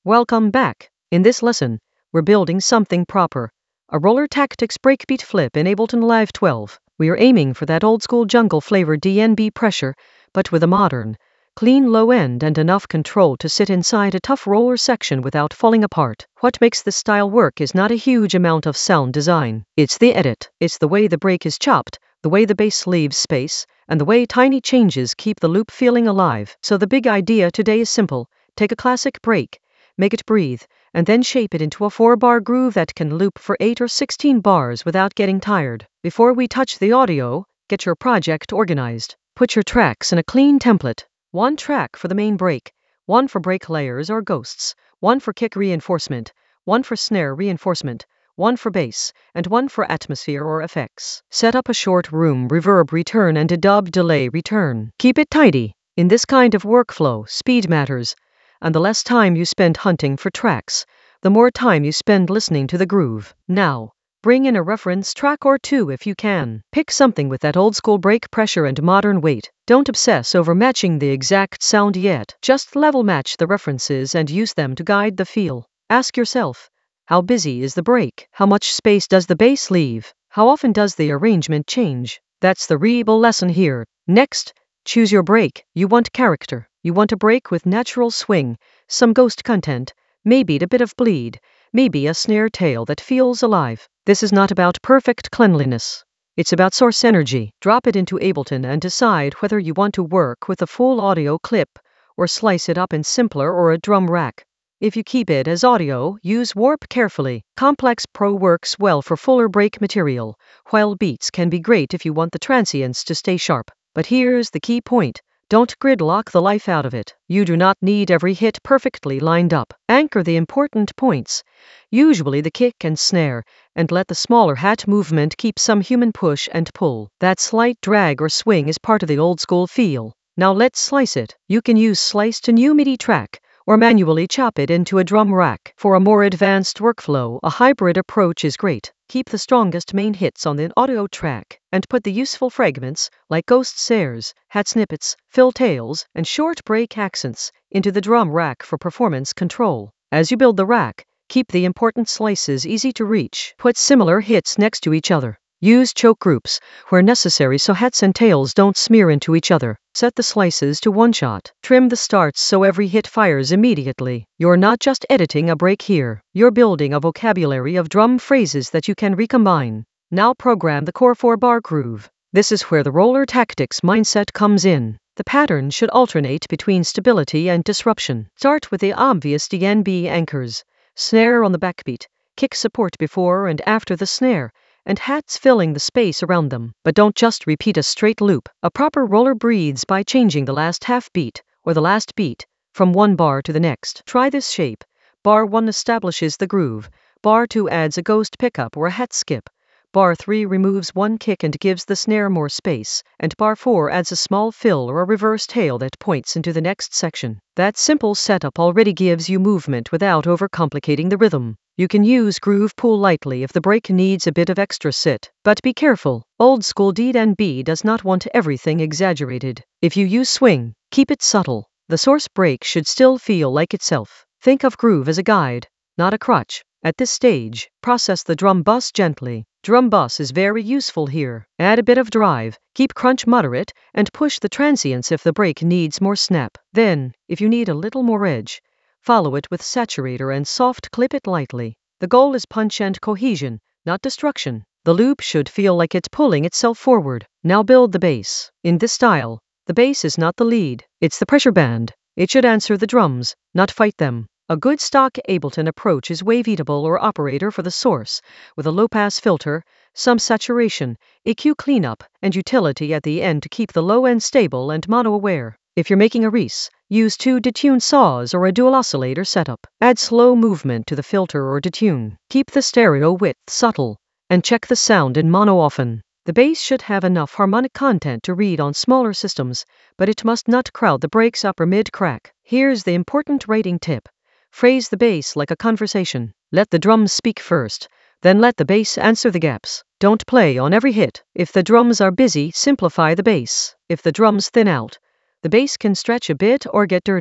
Welcome back. In this lesson, we're building something proper. A Roller Tactics breakbeat flip in Ableton Live 12. We are aiming for that old school jungle flavored DnB pressure, but with a modern, clean low end and enough control to sit inside a tough roller section without falling apart. What makes this style work is not a huge amount of sound design. It's the edit. It's the way the break is chopped, the way the bass leaves space, and the way tiny changes keep the loop feeling alive. So the big idea today is simple. Take a classic break, make it breathe, and then shape it into a 4-bar groove that can loop for 8 or 16 bars without getting tired. Before we touch the audio, get your project organized. Put your tracks in a clean template. One track for the main break, one for break layers or ghosts, one for kick reinforcement, one for snare reinforcement, one for bass, and one for atmosphere or effects. Set up a short room reverb return and a dub delay return. Keep it tidy. In this kind of workflow, speed matters, and the less time you spend hunting for tracks, the more time you spend listening to the groove. Now, bring in a reference track or two if you can. Pick something with that old school break pressure and modern weight. Don't obsess over matching the exact sound yet. Just level match the references and use them to guide the feel. Ask yourself, how busy is the break? How much space does the bass leave? How often does the arrangement change? That's the real lesson here. Next, choose your break. You want character. You want a break with natural swing, some ghost content, maybe a bit of bleed, maybe a snare tail that feels alive. This is not about perfect cleanliness. It's about source energy. Drop it into Ableton and decide whether you want to work with a full audio clip or slice it up in simpler or a drum rack. If you keep it as audio, use Warp carefully. Complex Pro works well for fuller break material, while Beats can be great if you want the transients to stay sharp. But here's the key point. Don't gridlock the life out of it. You do not need every hit perfectly lined up. Anchor the important points, usually the kick and snare, and let the smaller hat movement keep some human push and pull. That slight drag or swing is part of the old school feel. Now let's slice it. You can use slice to new MIDI track, or manually chop it into a drum rack. For a more advanced workflow, a hybrid approach is great. Keep the strongest main hits on the audio track, and put the useful fragments, like ghost snares, hat snippets, fill tails, and short break accents, into the drum rack for performance control. As you build the rack, keep the important slices easy to reach. Put similar hits next to each other. Use choke groups, where necessary, so hats and tails don't smear into each other. Set the slices to one shot. Trim the starts so every hit fires immediately. You're not just editing a break here. You're building a vocabulary of drum phrases that you can recombine. Now program the core 4-bar groove. This is where the Roller Tactics mindset comes in. The pattern should alternate between stability and disruption. Start with the obvious DnB anchors. Snare on the backbeat, kick support before and after the snare, and hats filling the space around them. But don't just repeat a straight loop. A proper roller breathes by changing the last half beat, or the last beat, from one bar to the next. Try this shape. Bar 1 establishes the groove. Bar 2 adds a ghost pickup or a hat skip. Bar 3 removes one kick and gives the snare more space, and bar 4 adds a small fill or a reverse tail that points into the next section. That simple setup already gives you movement without overcomplicating the rhythm. You can use groove pool lightly if the break needs a bit of extra sit. But be careful, old school DnB does not want everything exaggerated. If you use swing, keep it subtle. The source break should still feel like itself. Think of groove as a guide, not a crutch. At this stage, process the drum bus gently. Drum bus is very useful here. Add a bit of drive, keep crunch moderate, and push the transients if the break needs more snap. Then, if you need a little more edge, follow it with saturator and soft clip it lightly. The goal is punch and cohesion, not destruction. The loop should feel like it's pulling itself forward. Now build the bass. In this style, the bass is not the lead, it's the pressure band. It should answer the drums, not fight them. A good stock Ableton approach is waveatable or operator for the source, with a low-pass filter, some saturation, EQ cleanup, and utility at the end to keep the low end stable and mono-aware. If you're making a Reese, use 2 detune saws or a dual oscillator setup. Add slow movement to the filter or detune. Keep the stereo width subtle, and check the sound in mono often. The bass should have enough harmonic content to read on smaller systems, but it must not crowd the break's upper mid-crack. Here's the important rating tip. Phrase the bass like a conversation. Let the drums speak first, then let the bass answer the gaps. Don't play on every hit. If the drums are busy, simplify the bass. If the drums thin out, the bass can stretch a bit or get dirtier.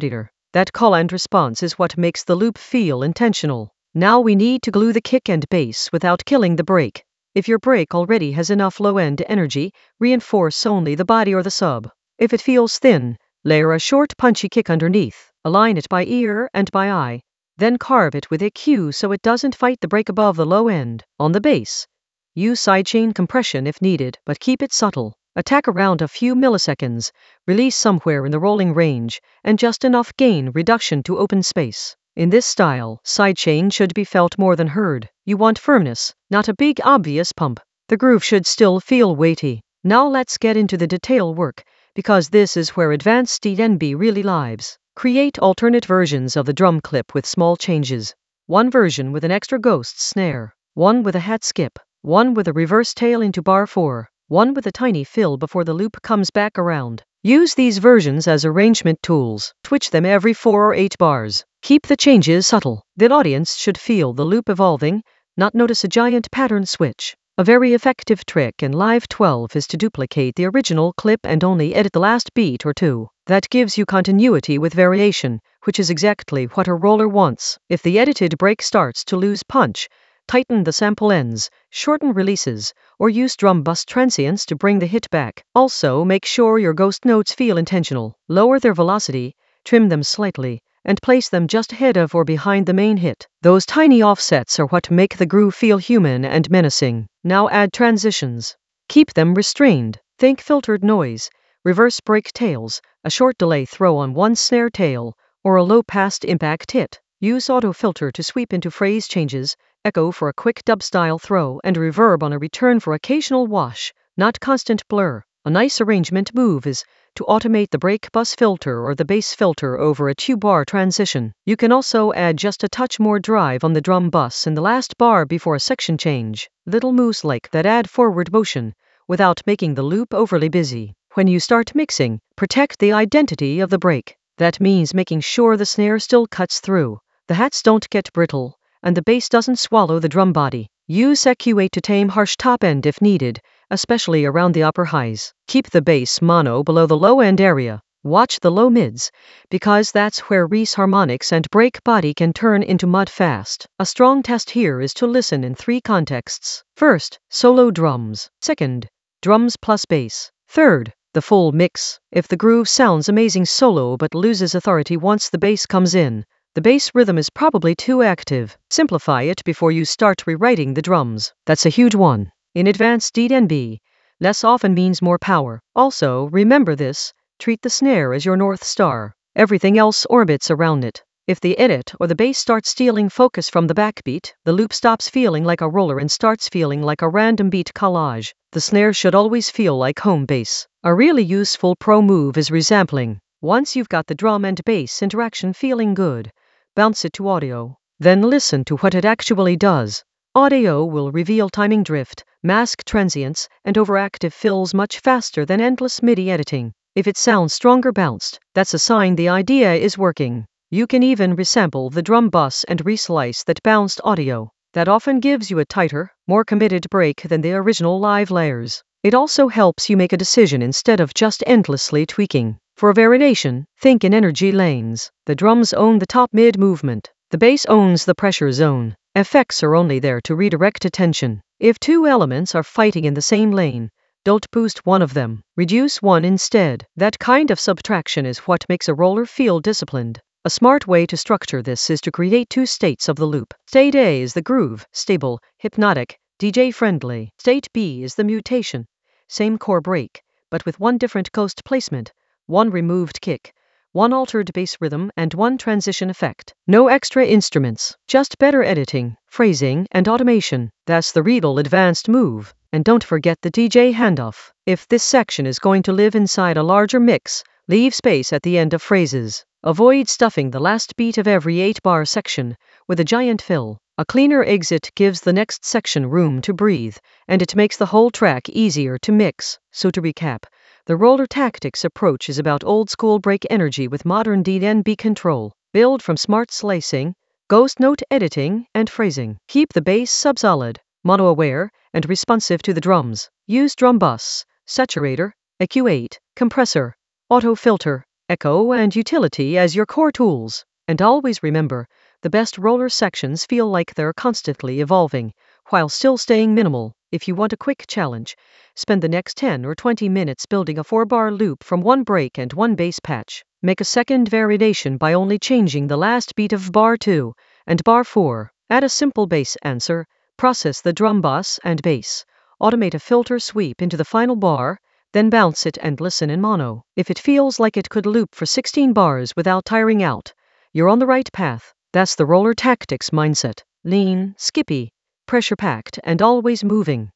That call and response is what makes the loop feel intentional. Now we need to glue the kick and bass without killing the break. If your break already has enough low-end energy, reinforce only the body or the sub. If it feels thin, layer a short punchy kick underneath. Align it by ear and by eye. Then carve it with EQ so it doesn't fight the break above the low end. On the bass, use sidechain compression if needed, but keep it subtle. Attack around a few milliseconds, release somewhere in the rolling range, and just enough gain reduction to open space. In this style, sidechain should be felt more than heard. You want firmness, not a big obvious pump. The groove should still feel weighty. Now let's get into the detail work, because this is where advanced DNB really lives. Create alternate versions of the drum clip with small changes. One version with an extra ghost snare, one with a hat skip, one with a reverse tail into bar 4, one with a tiny fill before the loop comes back around. Use these versions as arrangement tools. Twitch them every 4 or 8 bars. Keep the changes subtle. The audience should feel the loop evolving, not notice a giant pattern switch. A very effective trick in Live 12 is to duplicate the original clip and only edit the last beat or two. That gives you continuity with variation, which is exactly what a roller wants. If the edited break starts to lose punch, tighten the sample ends, shorten releases, or use drum bus transients to bring the hit back. Also, make sure your ghost notes feel intentional. Lower their velocity, trim them slightly, and place them just ahead of or behind the main hit. Those tiny offsets are what make the groove feel human and menacing. Now add transitions. Keep them restrained. Think filtered noise, reverse break tails, a short delay throw on one snare tail, or a low-passed impact hit. Use auto filter to sweep into phrase changes, echo for a quick dub-style throw, and reverb on a return for occasional wash, not constant blur. A nice arrangement move is to automate the break bus filter or the bass filter over a 2-bar transition. You can also add just a touch more drive on the drum bus in the last bar before a section change. Little moves like that add forward motion, without making the loop overly busy. When you start mixing, protect the identity of the break. That means making sure the snare still cuts through, the hats don't get brittle, and the bass doesn't swallow the drum body. Use EQ8 to tame harsh top end if needed, especially around the upper highs. Keep the bass mono below the low end area. Watch the low mids, because that's where Reese harmonics and break body can turn into mud fast. A strong test here is to listen in 3 contexts. First, solo drums. Second, drums plus bass. Third, the full mix. If the groove sounds amazing solo but loses authority once the bass comes in, the bass rhythm is probably too active. Simplify it before you start rewriting the drums. That's a huge one. In advanced DNB, less often means more power. Also, remember this, treat the snare as your North Star. Everything else orbits around it. If the edit or the bass starts stealing focus from the backbeat, the loop stops feeling like a roller and starts feeling like a random beat collage. The snare should always feel like home base. A really useful pro move is resampling. Once you've got the drum and bass interaction feeling good, bounce it to audio. Then listen to what it actually does. Audio will reveal timing drift, mask transients, and overactive fills much faster than endless MIDI editing. If it sounds stronger bounced, that's a sign the idea is working. You can even resample the drum bus and reslice that bounced audio. That often gives you a tighter, more committed break than the original live layers. It also helps you make a decision instead of just endlessly tweaking. For variation, think in energy lanes. The drums own the top-mid movement. The bass owns the pressure zone. Effects are only there to redirect attention. If 2 elements are fighting in the same lane, don't boost one of them. Reduce one instead. That kind of subtraction is what makes a roller feel disciplined. A smart way to structure this is to create 2 states of the loop. State A is the groove, stable, hypnotic, DJ-friendly. State B is the mutation, same core break, but with 1 different ghost placement, 1 removed kick, 1 altered bass rhythm, and 1 transition effect. No extra instruments, just better editing, phrasing, and automation. That's the Riedel advanced move. And don't forget the DJ handoff. If this section is going to live inside a larger mix, leave space at the end of phrases. Avoid stuffing the last beat of every 8-bar section with a giant fill. A cleaner exit gives the next section room to breathe, and it makes the whole track easier to mix. So to recap, the Roller Tactics approach is about old-school break energy with modern DNB control. Build from smart slicing, ghost note editing, and phrasing. Keep the bass sub-solid, mono-aware, and responsive to the drums. Use drum bus, saturator, EQ8, compressor, auto filter, echo, and utility as your core tools. And always remember, the best roller sections feel like they're constantly evolving, while still staying minimal. If you want a quick challenge, spend the next 10 or 20 minutes building a 4-bar loop from one break and one bass patch. Make a second variation by only changing the last beat of bar 2 and bar 4. Add a simple bass answer, process the drum bass and bass, automate a filter sweep into the final bar, then bounce it and listen in mono. If it feels like it could loop for 16 bars without tiring out, you're on the right path. That's the Roller Tactics mindset. Lean, skippy, pressure-packed, and always moving.